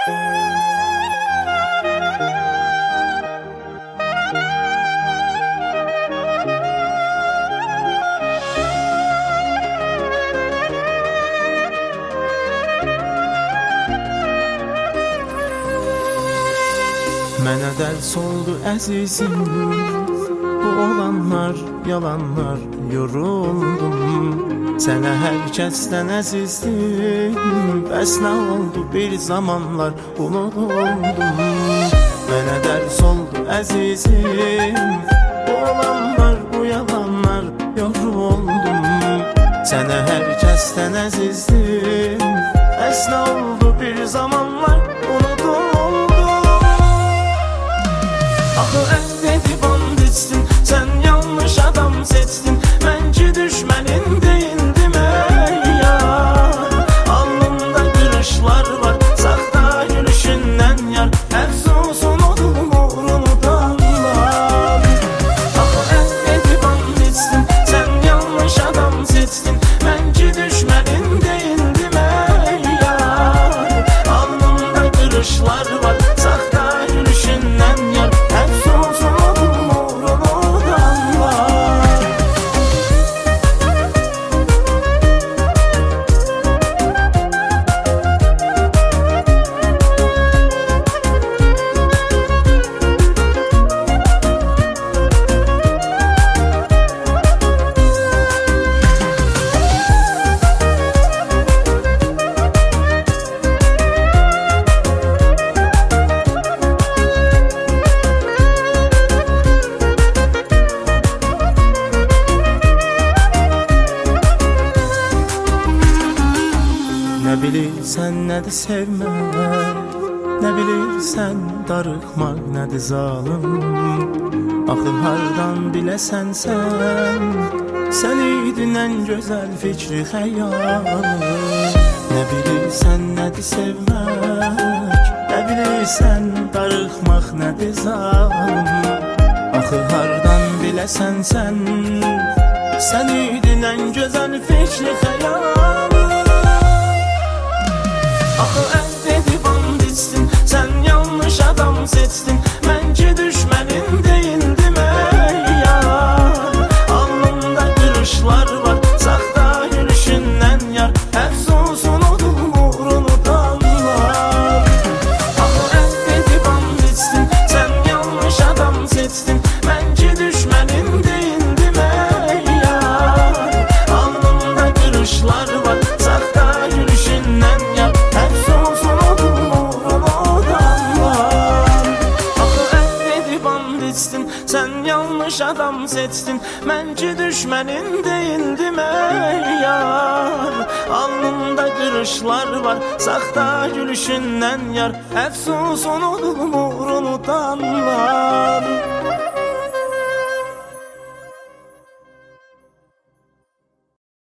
Mənə dərs oldu əzizim, bu olanlar, yalanlar, yoruldum. Sənə hər kəsdən əzizdim, bəs nə oldu bir zamanlar unutuldum. Mənə dərs oldu əzizim, bu olanlar, bu yalanlar, yoruldum. Sənə hər kəsdən əzizdim, bəs nə oldu bir zamanlar unutuldum. Axı əhd edib and içdin, sən yanlış adam seçdin. Mən ki düşmənin deyildim ey yar. Alnımda qırışlar var, saxta gülüşündən yar. Əfsusun odum uğrunudanlar. Axı əhd edib and içdin, sən yanlış adam seçdin. Mən ki düşmənin deyildim ey yar. Alnımda qırışlar var, saxta gülüşündən yar. Nə bilirsən nədir sevmək, nə bilirsən darıxmaq nədir zalım. Axı hardan biləsən sən idin ən gözəl fikri xəyalım. Nə bilirsən nədir sevmək, nə bilirsən darıxmaq nədir zalım. Axı hardan biləsən sən idin ən gözəl fikri xəyalım. Axı əhd edib and içdin, sən yanlış adam seçdin. Mən ki düşmənin deyildim ey yar. Alnımda qırışlar var, saxta gülüşündən yar. Əfsusun odum uğrunudanlar. Axı əhd edib and içdin, sən yanlış adam seçdin. Mən ki düşmənin deyildim ey yar. Alnımda qırışlar var, saxta gülüşündən yar. Sən yanlış adam seçdin, mən ki düşmənin deyildim ey yar. Alnımda qırışlar var, saxta gülüşündən yar. Əfsusun odum uğrunudanlar.